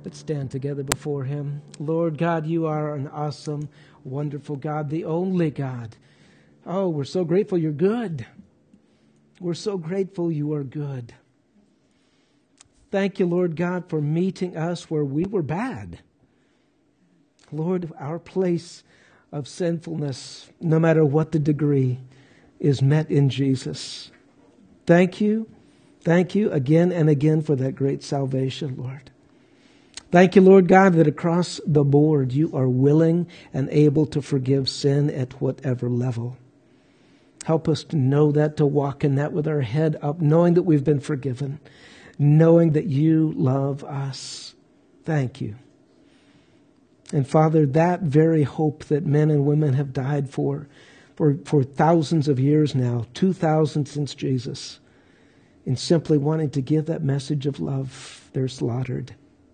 Let's stand together before Him. Lord God, You are an awesome, wonderful God, the only God. Oh, we're so grateful You're good. We're so grateful You are good. Thank You, Lord God, for meeting us where we were bad. Lord, our place of sinfulness, no matter what the degree, is met in Jesus. Thank You again and again for that great salvation, Lord. Thank You, Lord God, that across the board You are willing and able to forgive sin at whatever level. Help us to know that, to walk in that with our head up, knowing that we've been forgiven, knowing that You love us. Thank You. And Father, that very hope that men and women have died for thousands of years now, 2,000 since Jesus, in simply wanting to give that message of love, they're slaughtered.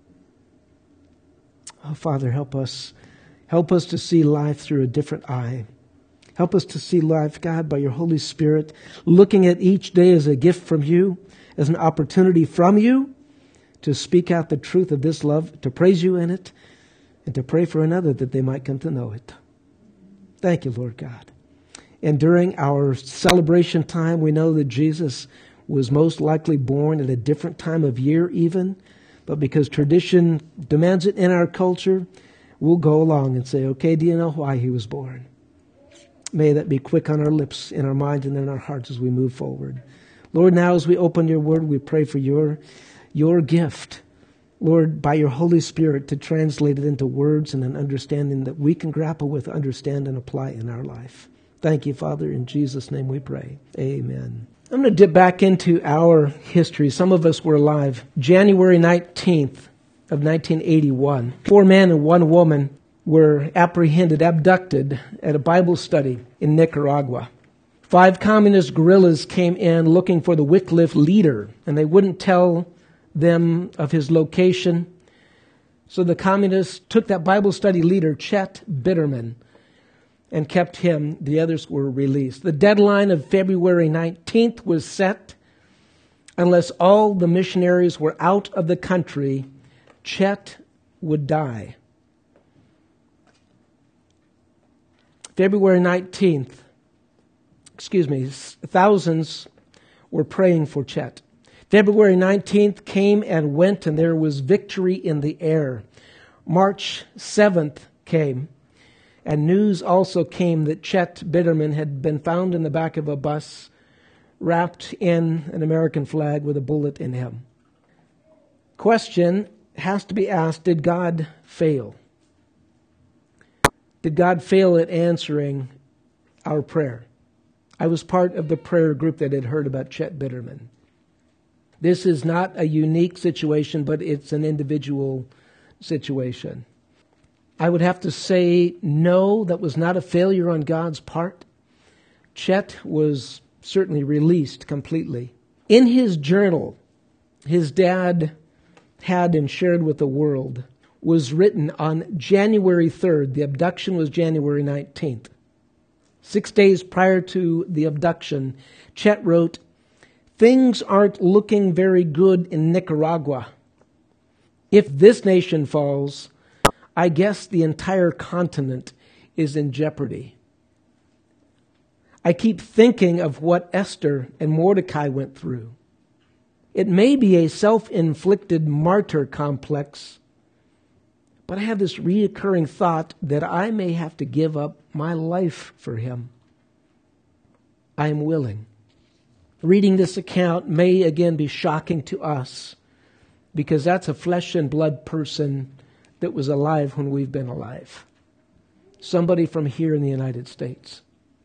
Oh, Father, help us. Help us to see life through a different eye. Help us to see life, God, by Your Holy Spirit, looking at each day as a gift from You, as an opportunity from You to speak out the truth of this love, to praise You in it, and to pray for another that they might come to know it. Thank You, Lord God. And during our celebration time, we know that Jesus was most likely born at a different time of year even, but because tradition demands it in our culture, we'll go along and say, okay, do you know why He was born? May that be quick on our lips, in our minds, and in our hearts as we move forward. Lord, now as we open Your word, we pray for Your gift, Lord, by Your Holy Spirit, to translate it into words and an understanding that we can grapple with, understand, and apply in our life. Thank You, Father. In Jesus' name we pray. Amen. I'm going to dip back into our history. Some of us were alive. January 19th of 1981, 4 men and 1 woman were abducted at a Bible study in Nicaragua. 5 communist guerrillas came in looking for the Wycliffe leader, and they wouldn't tell them of his location. So the communists took that Bible study leader, Chet Bitterman, and kept him. The others were released. The deadline of February 19th was set. Unless all the missionaries were out of the country, Chet would die. February 19th, thousands were praying for Chet. February 19th came and went, and there was victory in the air. March 7th came, and news also came that Chet Bitterman had been found in the back of a bus, wrapped in an American flag with a bullet in him. Question has to be asked, did God fail? Did God fail at answering our prayer? I was part of the prayer group that had heard about Chet Bitterman. This is not a unique situation, but it's an individual situation. I would have to say, no, that was not a failure on God's part. Chet was certainly released completely. In his journal, his dad had and shared with the world, was written on January 3rd. The abduction was January 19th. 6 days prior to the abduction, Chet wrote, "Things aren't looking very good in Nicaragua. If this nation falls, I guess the entire continent is in jeopardy. I keep thinking of what Esther and Mordecai went through. It may be a self-inflicted martyr complex, but I have this reoccurring thought that I may have to give up my life for him. I am willing." Reading this account may again be shocking to us, because that's a flesh and blood person that was alive when we've been alive. Somebody from here in the United States.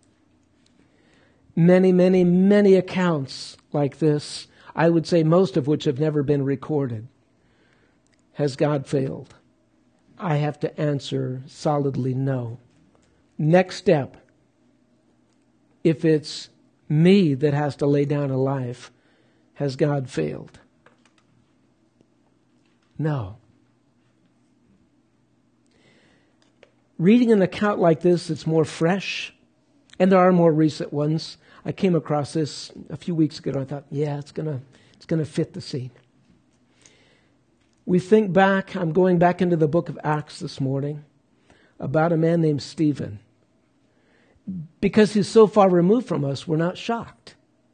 Many, many, many accounts like this, I would say most of which have never been recorded. Has God failed? I have to answer solidly no. Next step, if it's me that has to lay down a life, has God failed? No. Reading an account like this, it's more fresh, and there are more recent ones. I came across this a few weeks ago. I thought, yeah, it's gonna fit the scene. We think back, I'm going back into the book of Acts this morning, about a man named Stephen. Because he's so far removed from us, we're not shocked.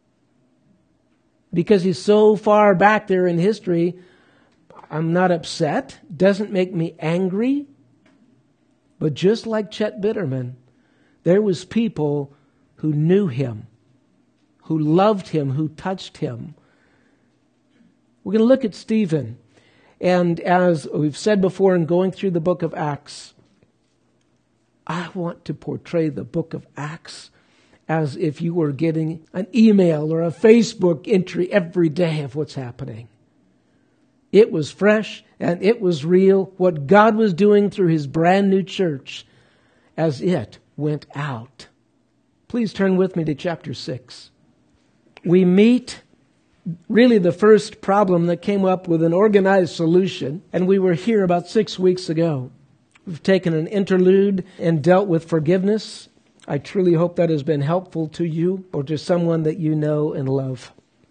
Because he's so far back there in history, I'm not upset. Doesn't make me angry. But just like Chet Bitterman, there was people who knew him, who loved him, who touched him. We're going to look at Stephen. And as we've said before in going through the book of Acts, I want to portray the book of Acts as if you were getting an email or a Facebook entry every day of what's happening. It was fresh and it was real, what God was doing through His brand new church as it went out. Please turn with me to chapter 6. We meet really the first problem that came up with an organized solution, and we were here about 6 weeks ago. We've taken an interlude and dealt with forgiveness. I truly hope that has been helpful to you or to someone that you know and love.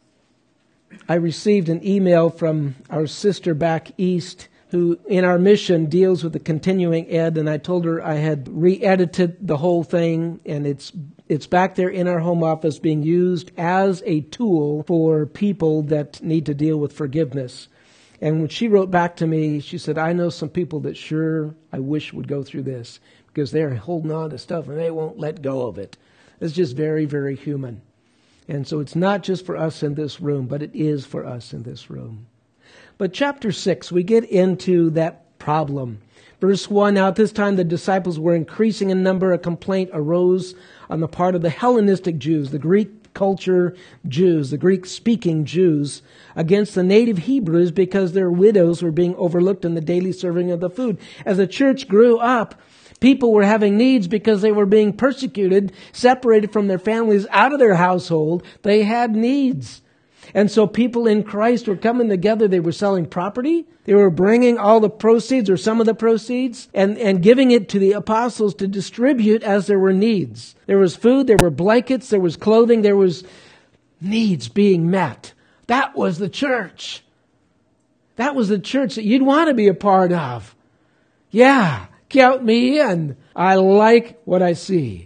I received an email from our sister back east who in our mission deals with the continuing ed, and I told her I had re-edited the whole thing, and it's back there in our home office being used as a tool for people that need to deal with forgiveness. And when she wrote back to me, she said, I know some people that sure I wish would go through this because they're holding on to stuff and they won't let go of it. It's just very, very human. And so it's not just for us in this room, but it is for us in this room. But chapter 6, we get into that problem. Verse 1, now at this time the disciples were increasing in number. A complaint arose on the part of the Hellenistic Jews, the Greek culture Jews, the Greek-speaking Jews, against the native Hebrews because their widows were being overlooked in the daily serving of the food. As the church grew up, people were having needs because they were being persecuted, separated from their families, out of their household. They had needs. And so people in Christ were coming together. They were selling property. They were bringing all the proceeds or some of the proceeds and giving it to the apostles to distribute as there were needs. There was food, there were blankets, there was clothing, there was needs being met. That was the church. That was the church that you'd want to be a part of. Yeah, count me in. I like what I see.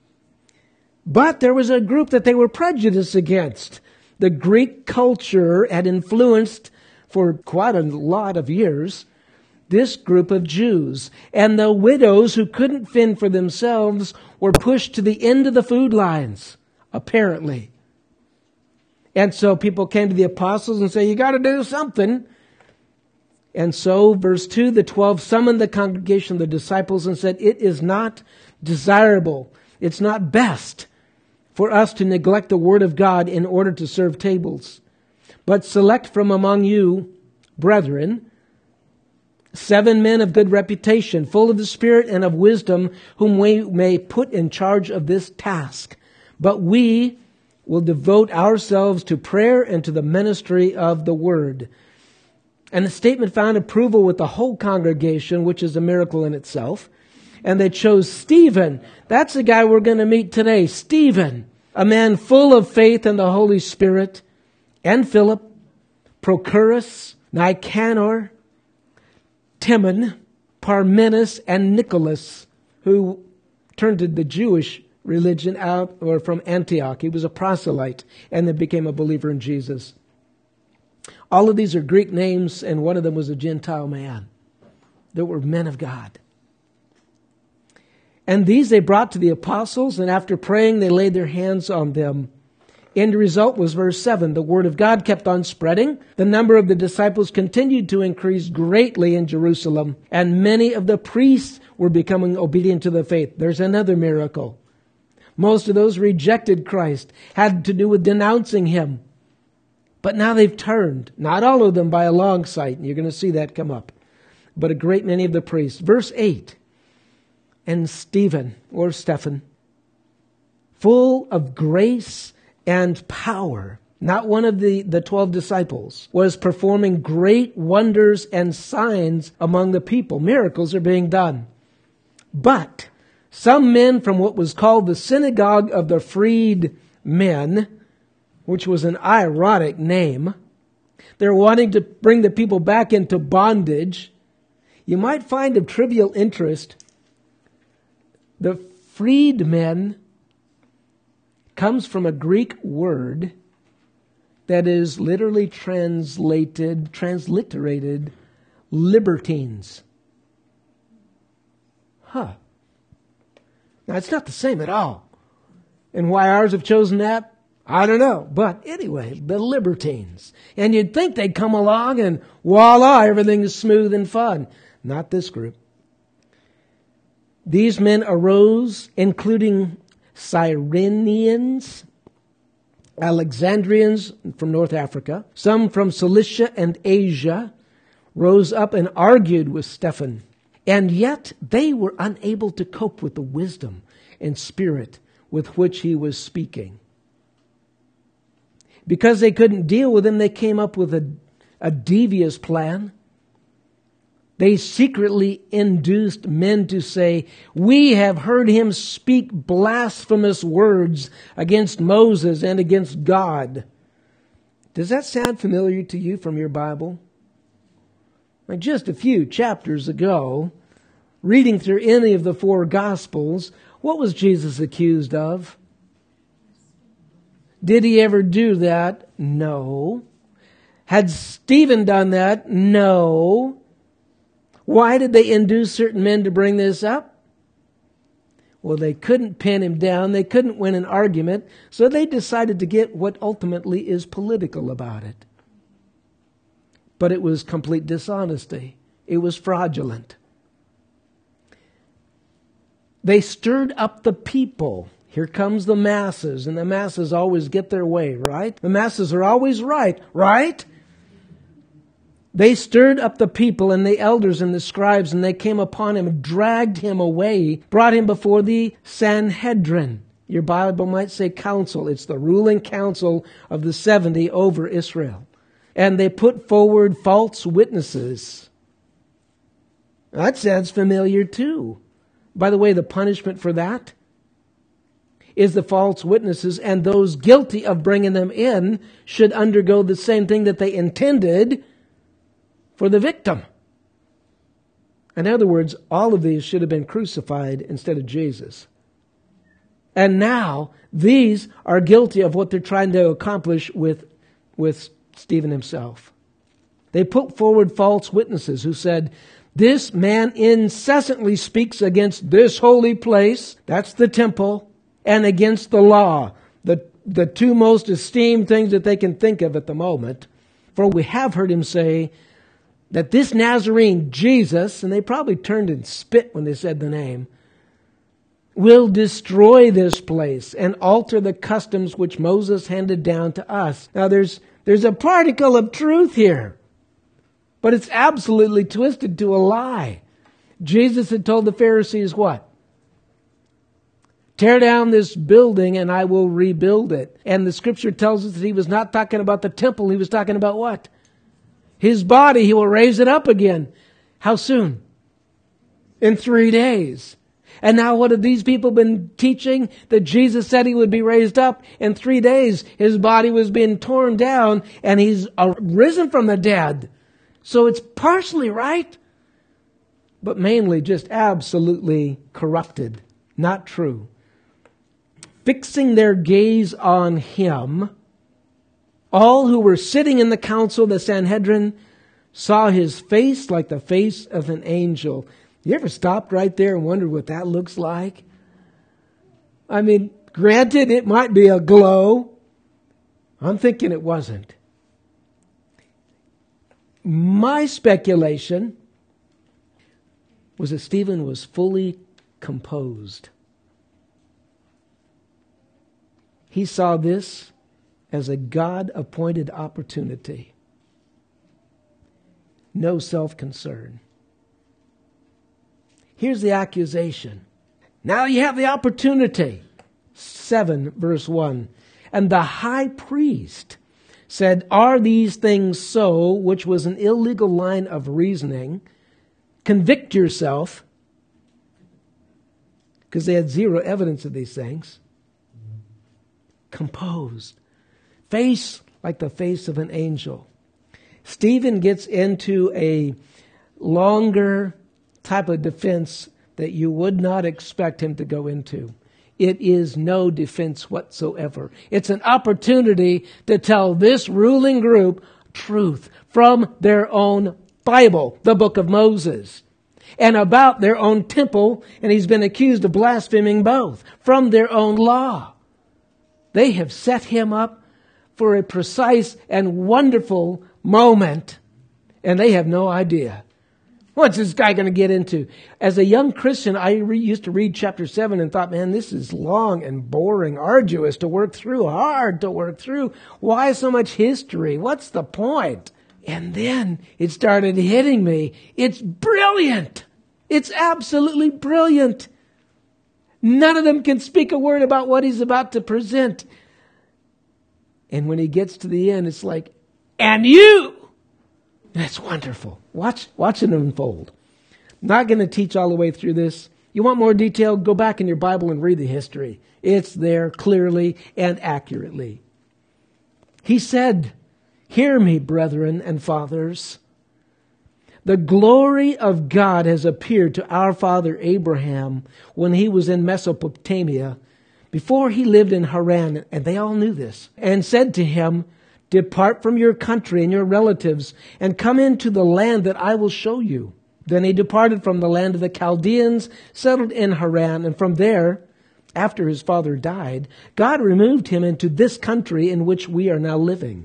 But there was a group that they were prejudiced against. The Greek culture had influenced for quite a lot of years this group of Jews. And the widows who couldn't fend for themselves were pushed to the end of the food lines, apparently. And so people came to the apostles and say, you got to do something. And so, verse 2, the 12 summoned the congregation of the disciples and said, it is not desirable, it's not best for us to neglect the word of God in order to serve tables. But select from among you, brethren, 7 men of good reputation, full of the Spirit and of wisdom, whom we may put in charge of this task. But we will devote ourselves to prayer and to the ministry of the word. And the statement found approval with the whole congregation, which is a miracle in itself. And they chose Stephen. That's the guy we're going to meet today. Stephen, a man full of faith and the Holy Spirit, and Philip, Prochorus, Nicanor, Timon, Parmenas, and Nicholas, who turned to the Jewish religion out or from Antioch. He was a proselyte and then became a believer in Jesus. All of these are Greek names, and one of them was a Gentile man. They were men of God. And these they brought to the apostles, and after praying, they laid their hands on them. End result was verse 7. The word of God kept on spreading. The number of the disciples continued to increase greatly in Jerusalem, and many of the priests were becoming obedient to the faith. There's another miracle. Most of those rejected Christ had to do with denouncing him. But now they've turned. Not all of them by a long sight, and you're going to see that come up. But a great many of the priests. Verse 8. And Stephen, or Stephen, full of grace and power, not one of the 12 disciples, was performing great wonders and signs among the people. Miracles are being done. But some men from what was called the synagogue of the freed men, which was an ironic name, They're wanting to bring the people back into bondage. You might find of trivial interest, the freedmen comes from a Greek word that is literally transliterated libertines. Now, it's not the same at all. And why ours have chosen that, I don't know. But anyway, the libertines. And you'd think they'd come along and voila, everything is smooth and fun. Not this group. These men arose, including Cyrenians, Alexandrians from North Africa, some from Cilicia and Asia, rose up and argued with Stephen. And yet they were unable to cope with the wisdom and spirit with which he was speaking. Because they couldn't deal with him, they came up with a devious plan. They secretly induced men to say, "We have heard him speak blasphemous words against Moses and against God." Does that sound familiar to you from your Bible? Like just a few chapters ago, reading through any of the four Gospels, what was Jesus accused of? Did he ever do that? No. Had Stephen done that? No. Why did they induce certain men to bring this up? Well, they couldn't pin him down. They couldn't win an argument. So they decided to get what ultimately is political about it. But it was complete dishonesty. It was fraudulent. They stirred up the people. Here comes the masses, and the masses always get their way, right? The masses are always right, right? They stirred up the people and the elders and the scribes, and they came upon him, dragged him away, brought him before the Sanhedrin. Your Bible might say council. It's the ruling council of the 70 over Israel. And they put forward false witnesses. That sounds familiar too. By the way, the punishment for that is the false witnesses, and those guilty of bringing them in should undergo the same thing that they intended for the victim. In other words, all of these should have been crucified instead of Jesus. And now, these are guilty of what they're trying to accomplish with Stephen himself. They put forward false witnesses who said, "This man incessantly speaks against this holy place," that's the temple, "and against the law," the two most esteemed things that they can think of at the moment. "For we have heard him say that this Nazarene Jesus," and they probably turned and spit when they said the name, "will destroy this place and alter the customs which Moses handed down to us." Now there's a particle of truth here, but it's absolutely twisted to a lie. Jesus had told the Pharisees what? "Tear down this building and I will rebuild it." And the scripture tells us that he was not talking about the temple. He was talking about what? His body. He will raise it up again. How soon? In 3 days. And now what have these people been teaching? That Jesus said he would be raised up in 3 days. His body was being torn down and he's risen from the dead. So it's partially right, but mainly just absolutely corrupted. Not true. Fixing their gaze on him, all who were sitting in the council, the Sanhedrin, saw his face like the face of an angel. You ever stopped right there and wondered what that looks like? I mean, granted, it might be a glow. I'm thinking it wasn't. My speculation was that Stephen was fully composed. He saw this as a God-appointed opportunity. No self-concern. Here's the accusation. Now you have the opportunity. 7 verse 1. "And the high priest said, 'Are these things so?' which was an illegal line of reasoning. Convict yourself." Because they had zero evidence of these things. Composed. Face like the face of an angel. Stephen gets into a longer type of defense that you would not expect him to go into. It is no defense whatsoever. It's an opportunity to tell this ruling group truth from their own Bible, the book of Moses, and about their own temple, and he's been accused of blaspheming both, from their own law. They have set him up for a precise and wonderful moment, and they have no idea. What's this guy going to get into? As a young Christian, I used to read chapter 7 and thought, man, this is long and boring, arduous to work through, hard to work through. Why so much history? What's the point? And then it started hitting me. It's brilliant. It's absolutely brilliant. None of them can speak a word about what he's about to present. And when he gets to the end, it's like, and you! That's wonderful. Watch it unfold. Not going to teach all the way through this. You want more detail? Go back in your Bible and read the history. It's there clearly and accurately. He said, "Hear me, brethren and fathers. The glory of God has appeared to our father Abraham when he was in Mesopotamia, before he lived in Haran," and they all knew this, "and said to him, 'Depart from your country and your relatives, and come into the land that I will show you.' Then he departed from the land of the Chaldeans, settled in Haran, and from there, after his father died, God removed him into this country in which we are now living."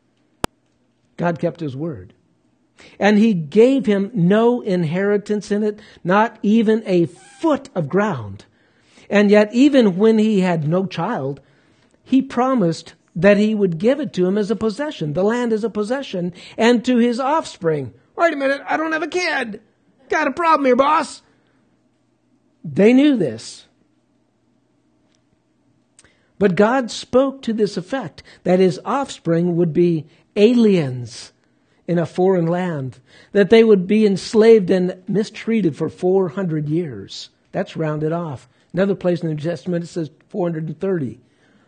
God kept his word. "And he gave him no inheritance in it, not even a foot of ground. And yet even when he had no child, he promised that he would give it to him as a possession, the land as a possession, and to his offspring." Wait a minute, I don't have a kid. Got a problem here, boss. They knew this. But God spoke to this effect, that his offspring would be aliens in a foreign land, that they would be enslaved and mistreated for 400 years. That's rounded off. Another place in the New Testament it says 430.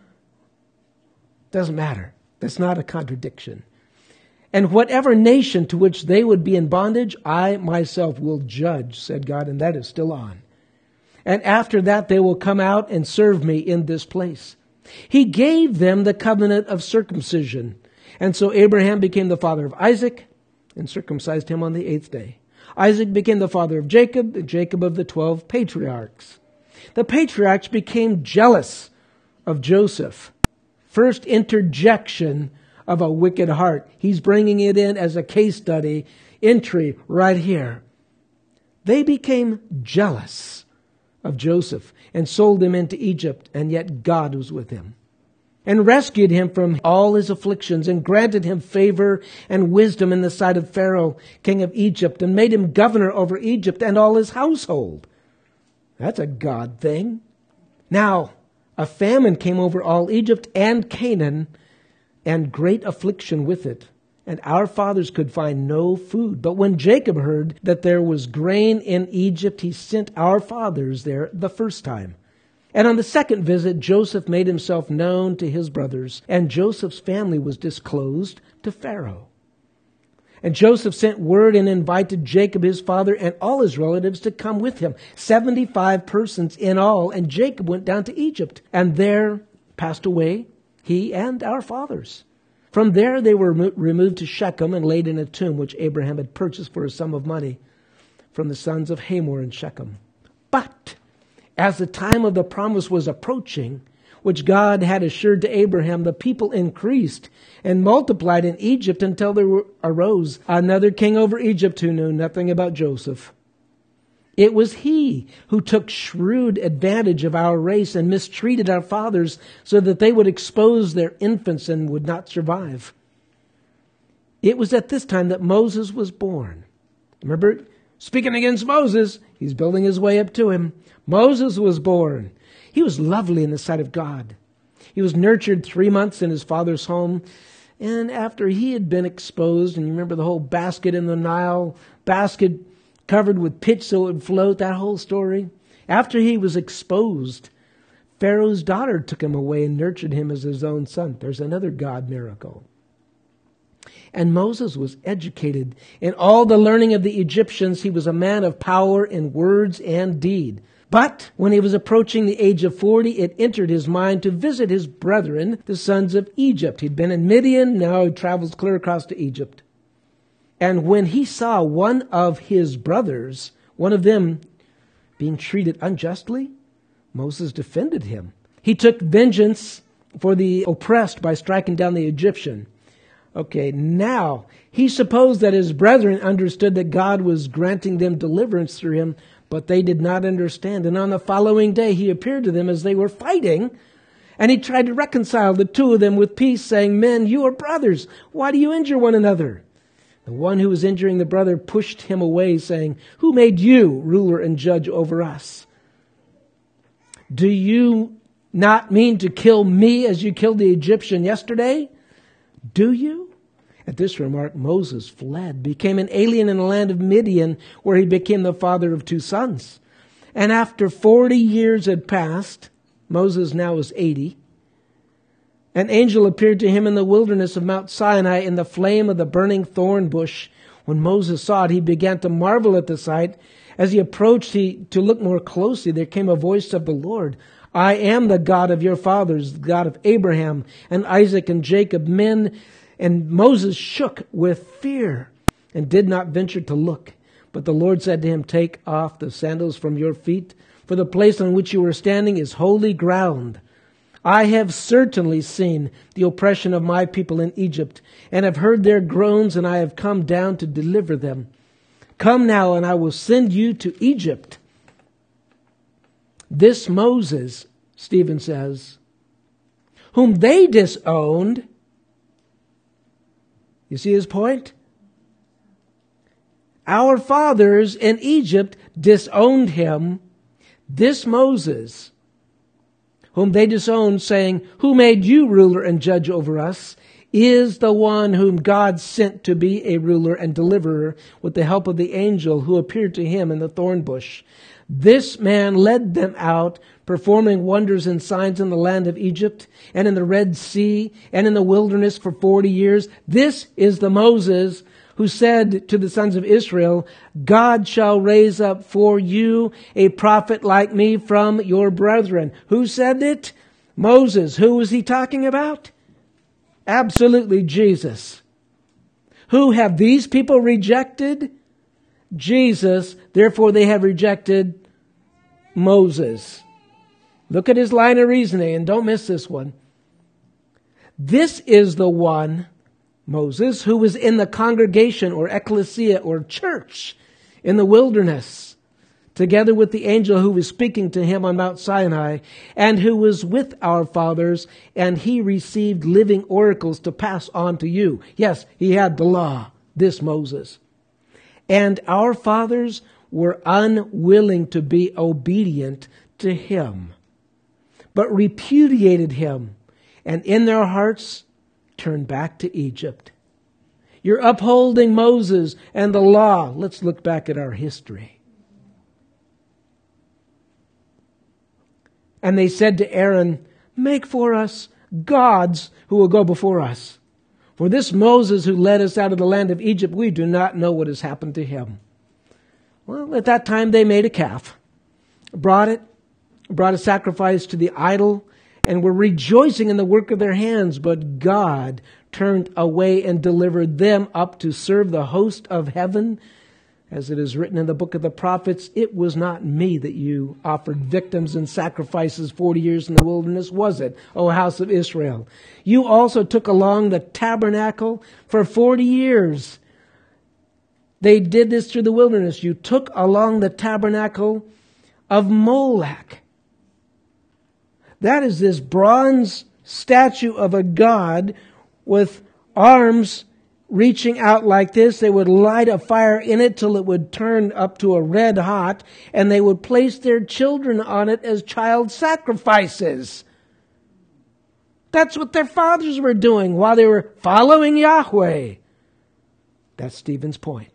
Doesn't matter. That's not a contradiction. "And whatever nation to which they would be in bondage, I myself will judge," said God, and that is still on. "And after that they will come out and serve me in this place." He gave them the covenant of circumcision. And so Abraham became the father of Isaac and circumcised him on the 8th day. Isaac became the father of Jacob, and Jacob of the 12 patriarchs. The patriarchs became jealous of Joseph. First interjection of a wicked heart. He's bringing it in as a case study entry right here. They became jealous of Joseph and sold him into Egypt, and yet God was with him and rescued him from all his afflictions and granted him favor and wisdom in the sight of Pharaoh, king of Egypt, and made him governor over Egypt and all his household. That's a God thing. Now, a famine came over all Egypt and Canaan, and great affliction with it. And our fathers could find no food. But when Jacob heard that there was grain in Egypt, he sent our fathers there the first time. And on the second visit, Joseph made himself known to his brothers, and Joseph's family was disclosed to Pharaoh. And Joseph sent word and invited Jacob, his father, and all his relatives to come with him, 75 persons in all. And Jacob went down to Egypt, and there passed away, he and our fathers. From there they were removed to Shechem and laid in a tomb which Abraham had purchased for a sum of money from the sons of Hamor in Shechem. But as the time of the promise was approaching, which God had assured to Abraham, the people increased and multiplied in Egypt until there arose another king over Egypt who knew nothing about Joseph. It was he who took shrewd advantage of our race and mistreated our fathers so that they would expose their infants and would not survive. It was at this time that Moses was born. Remember, speaking against Moses, he's building his way up to him. Moses was born. He was lovely in the sight of God. He was nurtured 3 months in his father's home. And after he had been exposed, and you remember the whole basket in the Nile, basket covered with pitch so it would float, that whole story. After he was exposed, Pharaoh's daughter took him away and nurtured him as his own son. There's another God miracle. And Moses was educated in all the learning of the Egyptians. He was a man of power in words and deed. But when he was approaching the age of 40, it entered his mind to visit his brethren, the sons of Egypt. He'd been in Midian, now he travels clear across to Egypt. And when he saw one of his brothers, one of them being treated unjustly, Moses defended him. He took vengeance for the oppressed by striking down the Egyptian. Okay, now, he supposed that his brethren understood that God was granting them deliverance through him, but they did not understand. And on the following day, he appeared to them as they were fighting, and he tried to reconcile the two of them with peace, saying, "Men, you are brothers. Why do you injure one another?" The one who was injuring the brother pushed him away, saying, "Who made you ruler and judge over us? Do you not mean to kill me as you killed the Egyptian yesterday? Do you?" At this remark, Moses fled, became an alien in the land of Midian, where he became the father of 2 sons. And after 40 years had passed, Moses now was 80, an angel appeared to him in the wilderness of Mount Sinai in the flame of the burning thorn bush. When Moses saw it, he began to marvel at the sight. As he approached to look more closely, there came a voice of the Lord. "I am the God of your fathers, the God of Abraham and Isaac and Jacob." And Moses shook with fear and did not venture to look. But the Lord said to him, "Take off the sandals from your feet, for the place on which you are standing is holy ground. I have certainly seen the oppression of my people in Egypt, and have heard their groans, and I have come down to deliver them. Come now, and I will send you to Egypt." This Moses, Stephen says, whom they disowned. You see his point? Our fathers in Egypt disowned him. This Moses, whom they disowned, saying, "Who made you ruler and judge over us?" is the one whom God sent to be a ruler and deliverer with the help of the angel who appeared to him in the thorn bush. This man led them out, performing wonders and signs in the land of Egypt and in the Red Sea and in the wilderness for 40 years. This is the Moses who said to the sons of Israel, "God shall raise up for you a prophet like me from your brethren." Who said it? Moses. Who was he talking about? Absolutely Jesus. Who have these people rejected? Jesus. Therefore they have rejected Moses. Look at his line of reasoning, and don't miss this one. This is the one, Moses, who was in the congregation or ecclesia or church in the wilderness, together with the angel who was speaking to him on Mount Sinai, and who was with our fathers, and he received living oracles to pass on to you. Yes, he had the law, this Moses. And our fathers were unwilling to be obedient to him, but repudiated him, and in their hearts turned back to Egypt. You're upholding Moses and the law. Let's look back at our history. And they said to Aaron, "Make for us gods who will go before us. For this Moses who led us out of the land of Egypt, we do not know what has happened to him." Well, at that time they made a calf, brought a sacrifice to the idol, and were rejoicing in the work of their hands. But God turned away and delivered them up to serve the host of heaven. As it is written in the book of the prophets, "It was not me that you offered victims and sacrifices 40 years in the wilderness, was it, O house of Israel? You also took along the tabernacle for 40 years. They did this through the wilderness. You took along the tabernacle of Molech. That is this bronze statue of a god with arms reaching out like this. They would light a fire in it till it would turn up to a red hot, and they would place their children on it as child sacrifices. That's what their fathers were doing while they were following Yahweh. That's Stephen's point.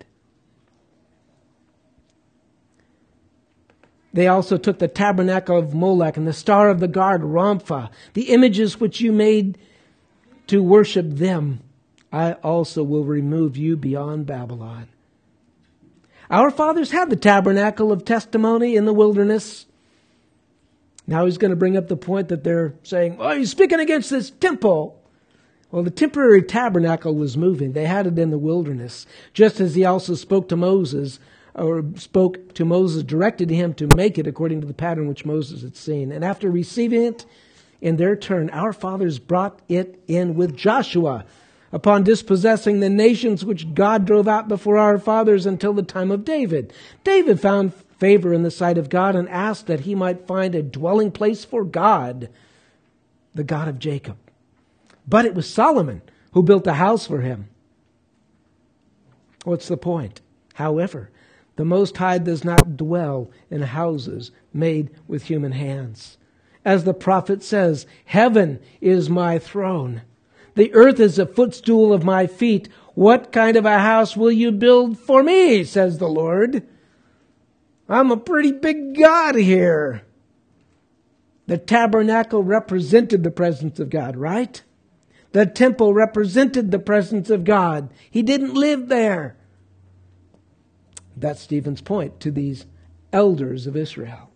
They also took the tabernacle of Molech and the star of the guard, Rampha, the images which you made to worship them. I also will remove you beyond Babylon. Our fathers had the tabernacle of testimony in the wilderness. Now he's going to bring up the point that they're saying, oh, he's speaking against this temple. Well, the temporary tabernacle was moving. They had it in the wilderness. Just as he also spoke to Moses, directed him to make it according to the pattern which Moses had seen. And after receiving it in their turn, our fathers brought it in with Joshua, upon dispossessing the nations which God drove out before our fathers until the time of David. David found favor in the sight of God and asked that he might find a dwelling place for God, the God of Jacob. But it was Solomon who built a house for him. What's the point? However, the Most High does not dwell in houses made with human hands. As the prophet says, heaven is my throne. The earth is a footstool of my feet. What kind of a house will you build for me, says the Lord? I'm a pretty big God here. The tabernacle represented the presence of God, right? The temple represented the presence of God. He didn't live there. That's Stephen's point to these elders of Israel.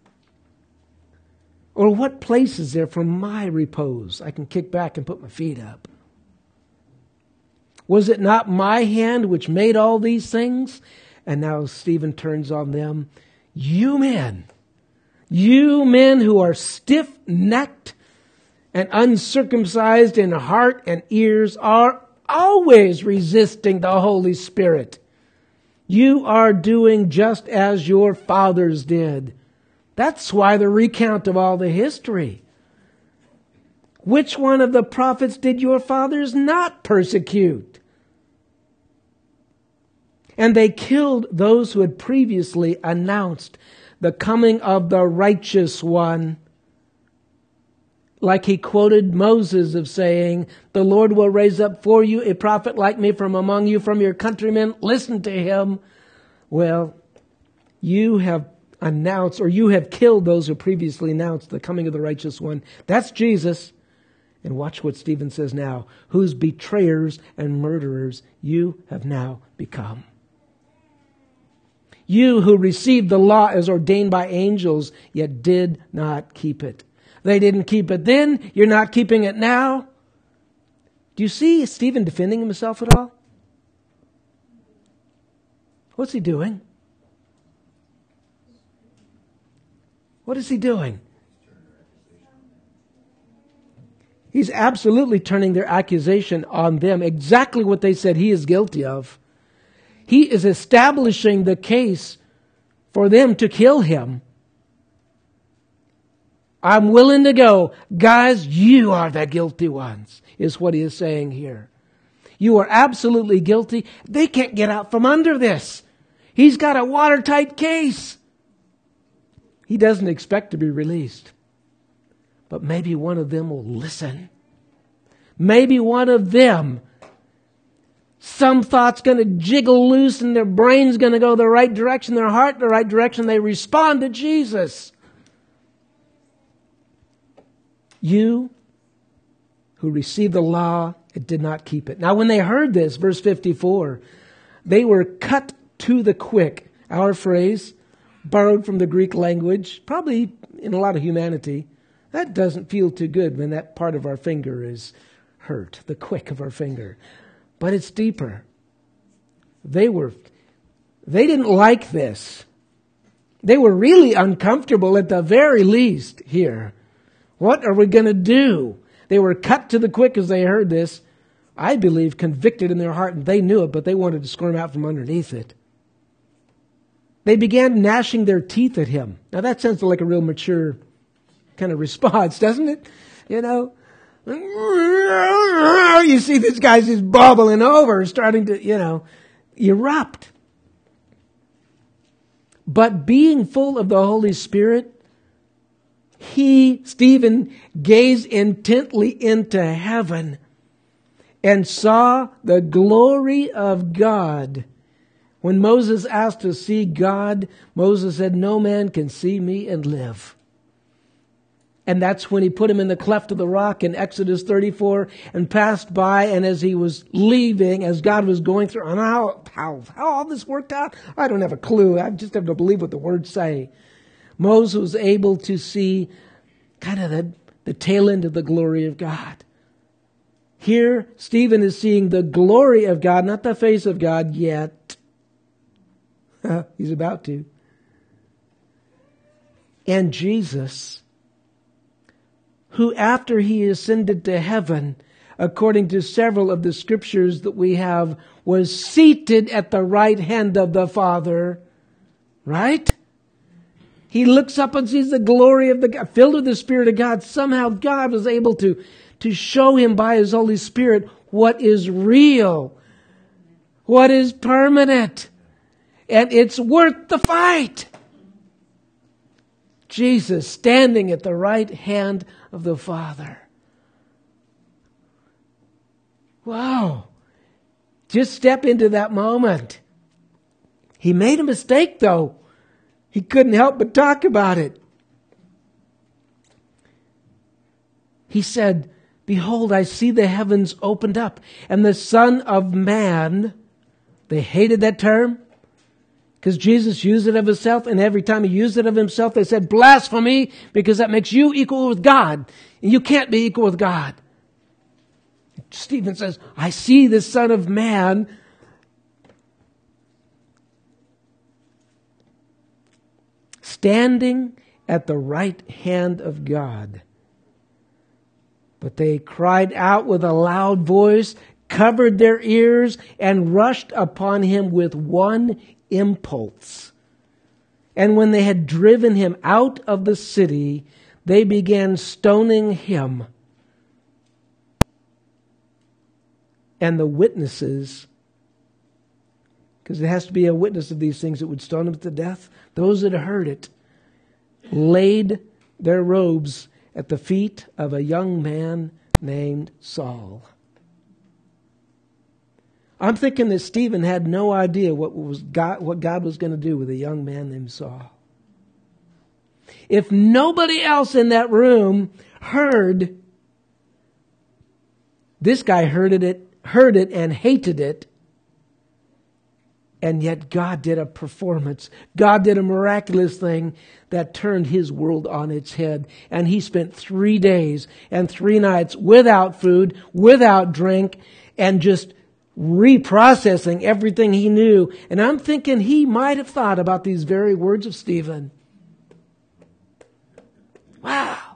Or what place is there for my repose? I can kick back and put my feet up. Was it not my hand which made all these things? And now Stephen turns on them. You men who are stiff-necked and uncircumcised in heart and ears, are always resisting the Holy Spirit. You are doing just as your fathers did. That's why the recount of all the history. Which one of the prophets did your fathers not persecute? And they killed those who had previously announced the coming of the righteous one. Like he quoted Moses of saying, the Lord will raise up for you a prophet like me from among you, from your countrymen. Listen to him. Well, you have announced, or you have killed those who previously announced the coming of the righteous one. That's Jesus. And watch what Stephen says now. Whose betrayers and murderers you have now become. You who received the law as ordained by angels, yet did not keep it. They didn't keep it then. You're not keeping it now. Do you see Stephen defending himself at all? What's he doing? What is he doing? He's absolutely turning their accusation on them. Exactly what they said he is guilty of. He is establishing the case for them to kill him. I'm willing to go. Guys, you are the guilty ones, is what he is saying here. You are absolutely guilty. They can't get out from under this. He's got a watertight case. He doesn't expect to be released. But maybe one of them will listen. Maybe one of them, some thought's going to jiggle loose and their brain's going to go the right direction, their heart the right direction. They respond to Jesus. You who received the law and did not keep it. Now when they heard this, verse 54, they were cut to the quick. Our phrase, borrowed from the Greek language, probably in a lot of humanity. That doesn't feel too good when that part of our finger is hurt, the quick of our finger. But it's deeper. They didn't like this. They were really uncomfortable at the very least here. What are we going to do? They were cut to the quick as they heard this. I believe convicted in their heart, and they knew it, but they wanted to squirm out from underneath it. They began gnashing their teeth at him. Now that sounds like a real mature kind of response, doesn't it? You know, you see this guy's just bubbling over, starting to, erupt. But being full of the Holy Spirit, Stephen, gazed intently into heaven and saw the glory of God. When Moses asked to see God, Moses said, "No man can see me and live." And that's when he put him in the cleft of the rock in Exodus 34 and passed by. And as he was leaving, as God was going through, and how all this worked out, I don't have a clue. I just have to believe what the words say. Moses was able to see kind of the tail end of the glory of God. Here, Stephen is seeing the glory of God, not the face of God yet. He's about to. And Jesus, who after he ascended to heaven, according to several of the scriptures that we have, was seated at the right hand of the Father. Right? He looks up and sees the glory of the God, filled with the Spirit of God. Somehow God was able to show him by his Holy Spirit what is real, what is permanent, and it's worth the fight. Jesus standing at the right hand of the Father. Wow. Just step into that moment. He made a mistake, though. He couldn't help but talk about it. He said, "Behold, I see the heavens opened up, and the Son of Man," they hated that term, because Jesus used it of himself, and every time he used it of himself, they said, "Blasphemy," because that makes you equal with God, and you can't be equal with God. Stephen says, "I see the Son of Man standing at the right hand of God." But they cried out with a loud voice, covered their ears, and rushed upon him with one impulse. And when they had driven him out of the city, they began stoning him. And the witnesses, because it has to be a witness of these things that would stone him to death, those that heard it, laid their robes at the feet of a young man named Saul. I'm thinking that Stephen had no idea what God was going to do with a young man named Saul. If nobody else in that room heard, this guy heard it and hated it. And yet God did a performance. God did a miraculous thing that turned his world on its head. And he spent 3 days and 3 nights without food, without drink, and just reprocessing everything he knew. And I'm thinking he might have thought about these very words of Stephen. Wow.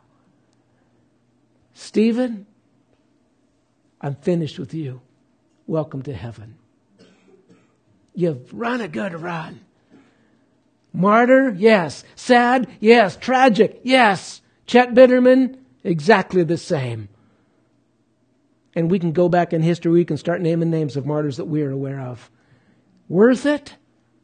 Stephen, I'm finished with you. Welcome to heaven. You've run a good run. Martyr? Yes. Sad? Yes. Tragic? Yes. Chet Bitterman? Exactly the same. And we can go back in history. We can start naming names of martyrs that we are aware of. Worth it?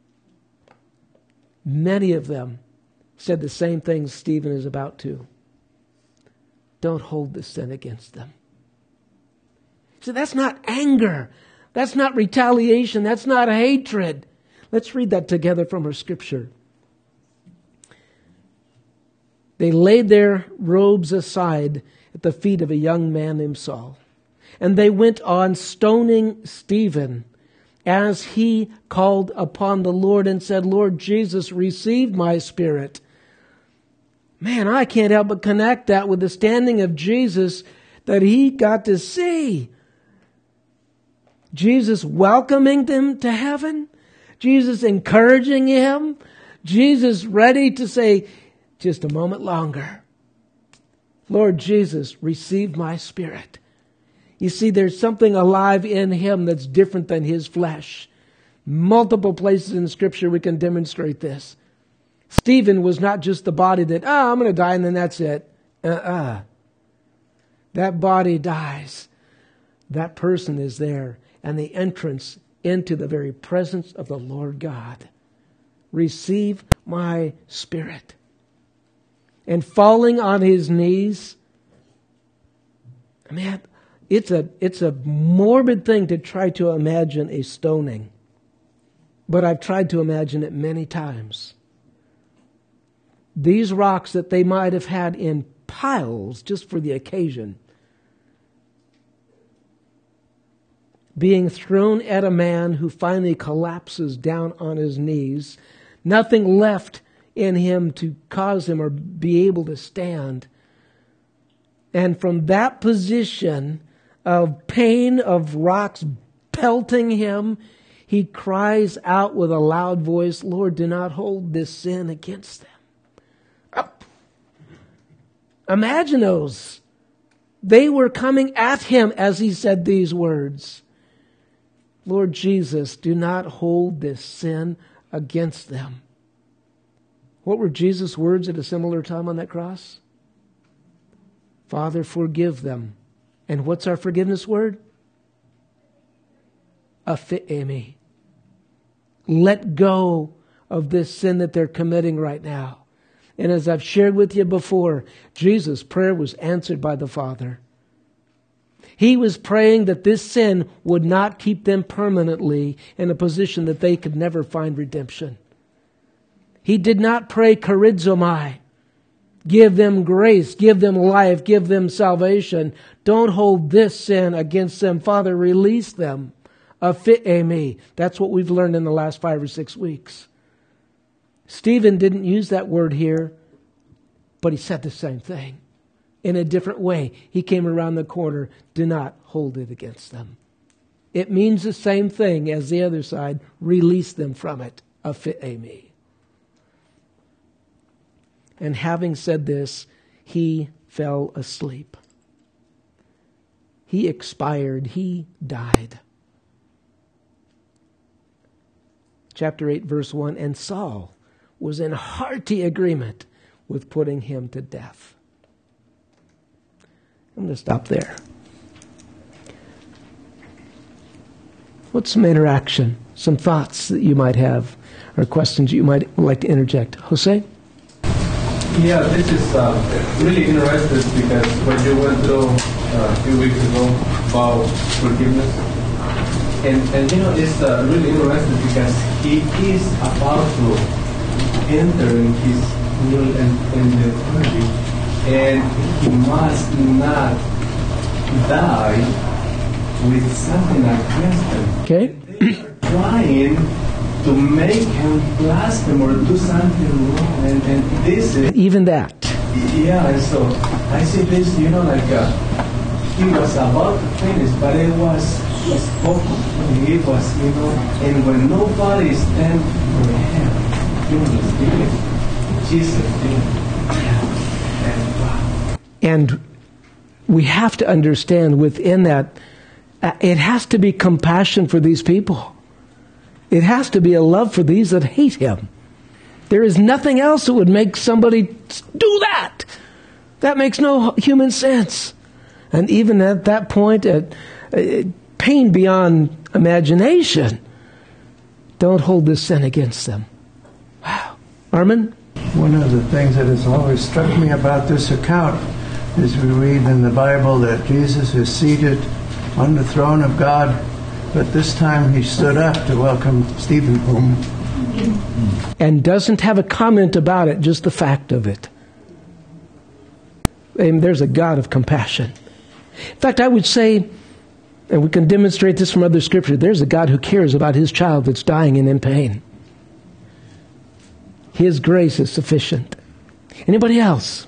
Many of them said the same things Stephen is about to. Don't hold the sin against them. So that's not anger. That's not retaliation. That's not hatred. Let's read that together from our scripture. They laid their robes aside at the feet of a young man named Saul. And they went on stoning Stephen as he called upon the Lord and said, "Lord Jesus, receive my spirit." Man, I can't help but connect that with the standing of Jesus that he got to see. Jesus welcoming them to heaven. Jesus encouraging him. Jesus ready to say, "Just a moment longer. Lord Jesus, receive my spirit." You see, there's something alive in him that's different than his flesh. Multiple places in Scripture we can demonstrate this. Stephen was not just the body that, I'm going to die and then that's it. That body dies. That person is there. And the entrance into the very presence of the Lord God. Receive my spirit. And falling on his knees. Man, it's a morbid thing to try to imagine a stoning. But I've tried to imagine it many times. These rocks that they might have had in piles just for the occasion. Being thrown at a man who finally collapses down on his knees, nothing left in him to cause him or be able to stand. And from that position of pain, of rocks pelting him, he cries out with a loud voice, Lord, do not hold this sin against them. Up. Imagine those. They were coming at him as he said these words. Lord Jesus, do not hold this sin against them. What were Jesus' words at a similar time on that cross? Father, forgive them. And what's our forgiveness word? Aphiemi. Let go of this sin that they're committing right now. And as I've shared with you before, Jesus' prayer was answered by the Father. He was praying that this sin would not keep them permanently in a position that they could never find redemption. He did not pray charizomai. Give them grace, give them life, give them salvation. Don't hold this sin against them. Father, release them. Aphiemi. That's what we've learned in the last 5 or 6 weeks. Stephen didn't use that word here, but he said the same thing. In a different way, he came around the corner. Do not hold it against them. It means the same thing as the other side. Release them from it. Aphiemi. And having said this, he fell asleep. He expired. He died. Chapter 8, verse 1, and Saul was in hearty agreement with putting him to death. I'm going to stop there. What's some interaction, some thoughts that you might have, or questions you might like to interject? Jose? Yeah, this is really interesting because what you went through a few weeks ago about forgiveness. And you know, it's really interesting because he is about to enter in his new eternity, and he must not die with something against him. Okay. They are trying to make him blaspheme or do something wrong, and this is even that. Yeah, and so I see this, you know, like he was about to finish, but it was spoken. It was, you know, and when nobody stand for him, he was doing it. Jesus did it. And wow. And we have to understand within that, it has to be compassion for these people. It has to be a love for these that hate him. There is nothing else that would make somebody do that. That makes no human sense. And even at that point, pain beyond imagination, don't hold this sin against them. Wow. Armin? One of the things that has always struck me about this account is we read in the Bible that Jesus is seated on the throne of God, but this time he stood up to welcome Stephen home. And doesn't have a comment about it, just the fact of it. And there's a God of compassion. In fact, I would say, and we can demonstrate this from other scripture, there's a God who cares about his child that's dying and in pain. His grace is sufficient. Anybody else?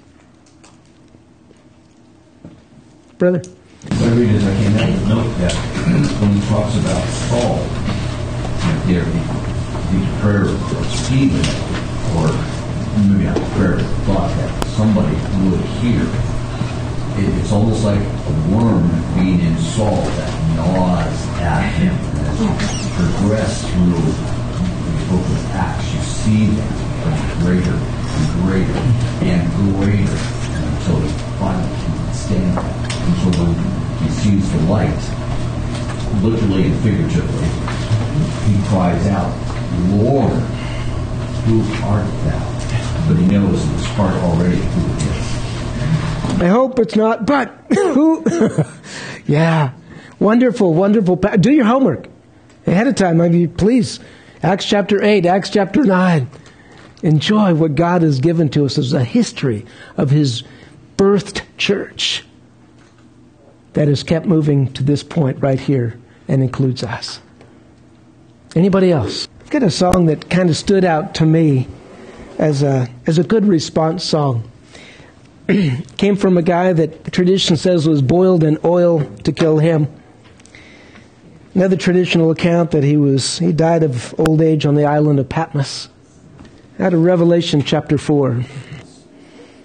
Brother? As I read it, I can't help but note that when he talks about Saul, there, the prayer of Stephen, or maybe not the prayer, but the thought that somebody would hear, it's almost like a worm being in Saul that gnaws at him. And as you progress through the book of Acts, you see that become greater and greater and greater until he finally can stand that. And so when he sees the light, literally and figuratively, he cries out, Lord, who art thou? But he knows in his heart already who it is. I hope it's not, but who? Yeah. Wonderful, wonderful. Do your homework ahead of time. I mean, please. Acts chapter 8, Acts chapter 9. Enjoy what God has given to us as a history of his birthed church that has kept moving to this point right here and includes us. Anybody else? I've got a song that kind of stood out to me as a good response song. Came from a guy that tradition says was boiled in oil to kill him. Another traditional account that he died of old age on the island of Patmos. Out of Revelation chapter 4.